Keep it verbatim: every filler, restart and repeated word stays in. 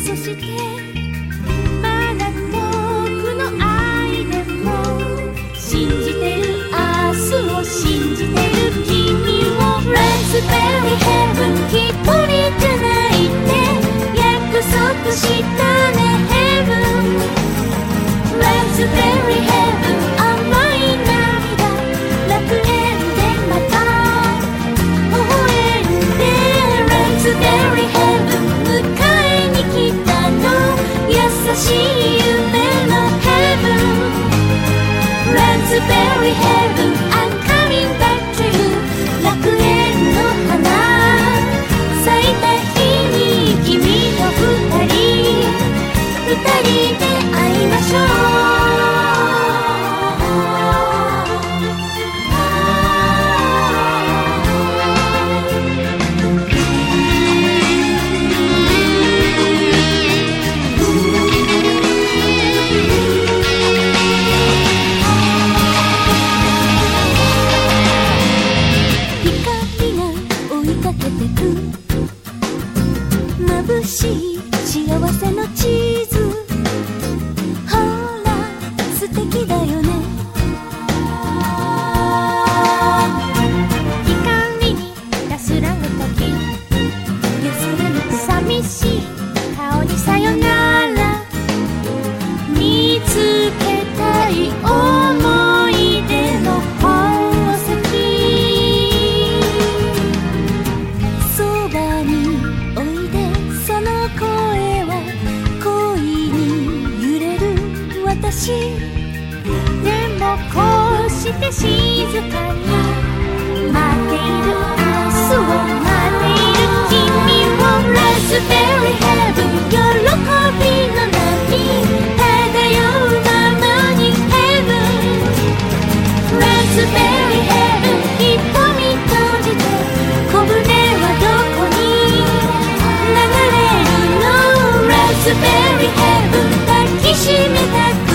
そしてまだ遠くの愛でも信じてる明日を信じてる君を Raspberry Heaven 一人じゃないって約束したね Heaven Raspberry Heaven 甘い涙楽園でまた微笑んで Raspberry Heaven 迎えに来たの優しい夢の Heaven Raspberry Heaven I'm coming back to you 楽園の花咲いた日に君と二人二人で会いましょう眩しい幸せの地図ほら素敵だよね光に安らぐ時安らぐ寂しい顔にさよなら見つけたい思い出の宝石そばにおいでその声は恋に揺れる私でもこうして静かに待っている明日を待っている君を Raspberry Heaven 喜びの波漂うままに Heaven Raspberry Heaven 一歩見閉じて小舟はどこに流れるの Raspberry Heaven 抱きしめた